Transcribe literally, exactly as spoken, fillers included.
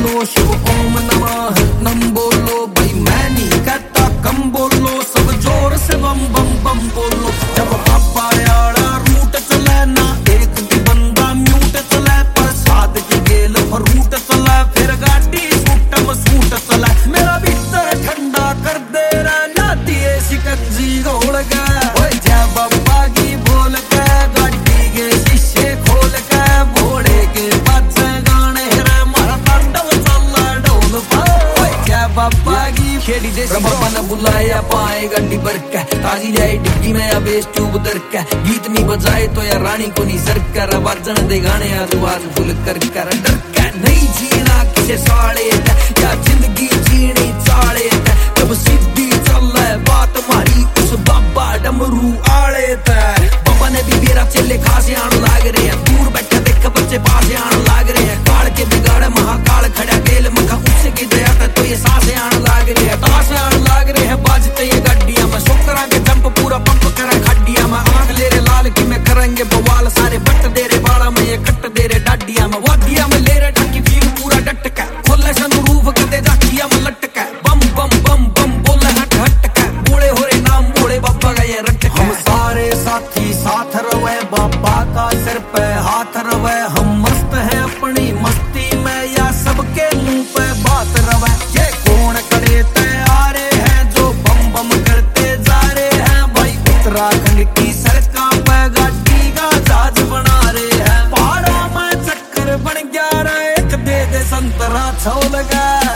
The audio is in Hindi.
बोलो शिव ओम नमः नम बोलो भाई मैं नहीं कहता कम बोलो सब जोर से बम बम बम बोलो। जब पापा यारा रूट चले ना एक भी बंदा म्यूट चले प्रसाद की गेल रूट चले फिर गाड़ी सूटम सूट चले मेरा भीतर ठंडा कर दे रहा दिए शिकंजी घोल गए जय बाबा की बोल के गाड़ी के शीशे खोल के भोड़े के बच्चे गाने रे मारा तांडव चला ढोल पाए जय बाबा की खेड़ी दे बाबा ने बुलाया पाए गड्डी भर के ताजी जाए डिग्गी में अब इस ट्यूब दर के गीत नहीं बजाए तो या रानी को नहीं सर कर बाजन दे गाने आजू आजू फुल कर कर डर के नहीं जीना किसे साले या जिंदगी जीनी चाले जब सीधी चल बात मारी उस बाबा डमरू आले तय बाबा ने भी मेरा चेले खासे आने लाग रहे हैं दूर बैठे देख बच्चे पास आने लाग रहे हैं काल के बिगाड़े महाकाल खड़ा गेल मखा उससे की दया तो ये सांसे आने लाग रहे हैं ताश आने लाग रहे हैं बाजते ये गड्डियां में शोकरा के जंप पूरा पंप करा खड्डियां में आंख ले रे लाल की में करेंगे बवाल सारे बट दे रे बाड़ा में ये कट दे रे डाडियां में वादियां में ले रे ढकी फील पूरा डट का खोले संदूफ कदे जाकियां में लटका बम बम बम बम बोले हट हट का बोले हो रे नाम बोले बाबा का ये रट हम सारे साथी साथ रवे बाबा का सिर पे हाथ रवे हम मस्त हैं अपनी मस्ती में या सबके मुंह पे बात रवे ये कौन खड़े तैयारे हैं जो बम बम करते जा रहे हैं भाई उत्तराखंड की सड़कों पे गाड़ी का जहाज बना रहे हैं पहाड़ों में चक्कर बन गया रे एक दे दे संतरा छोड़ लगा